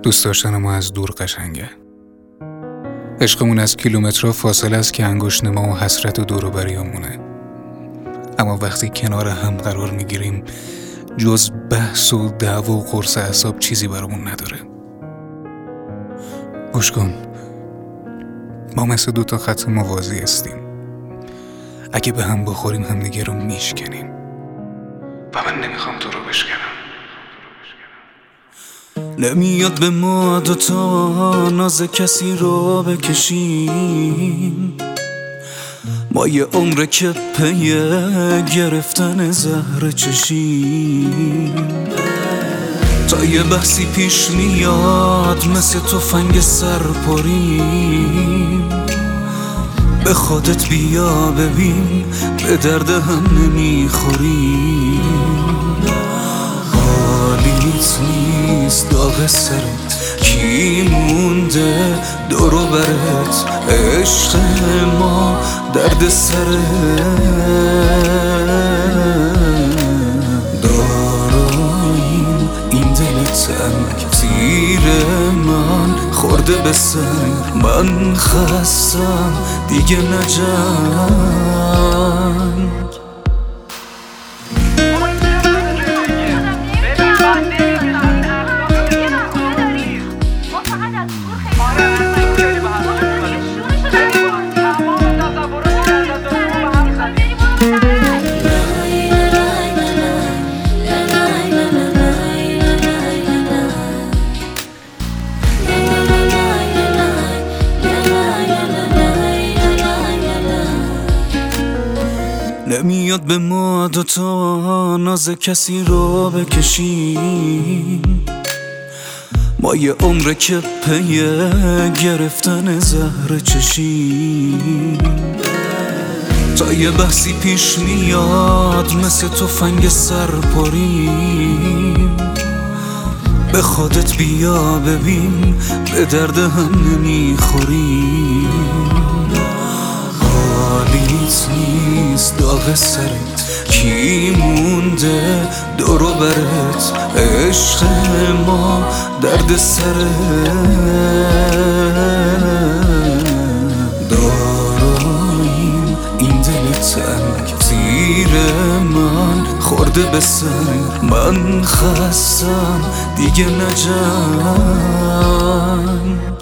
دوست داشتن ما از دور قشنگه. عشقمون از کیلومترها فاصله است که انگشت ما و حسرت و دور و بریامونه. اما وقتی کنار هم قرار میگیریم جز بحث و دعوا و قرص اعصاب چیزی برامون نداره. گوش کن، ما مثل دوتا خط موازی هستیم. اگه به هم بخوریم همدیگه رو میشکنیم و من نمیخوام تو رو بشکنم. نمیاد به ما دوتا ناز کسی رو بکشیم، ما یه عمر که پی گرفتن زهر چشیم. تا یه بحثی پیش میاد مثل تفنگ سرپریم، به خودت بیا ببین به درد هم نمیخوریم. حالیت نیست داغ سرت، کی مونده دورو برت، عشق ما درد سرت. دارم این دل تنگ تیر من خورده به سنگ، من خستم دیگه نجنگ. نمیاد به ما دوتا ناز کسی رو بکشیم، ما یه عمر که پی گرفتن زهر چشیم. تا یه بحثی پیش میاد مثل تفنگ سرپریم، به خودت بیا ببین به درد هم نمیخوریم. حالیت نیست داغ سرت، کی مونده دورو برت، عشق ما درد سرت. دارم این دل تنگ تیر من خورده به سنگ، من خستم دیگه نجنگ.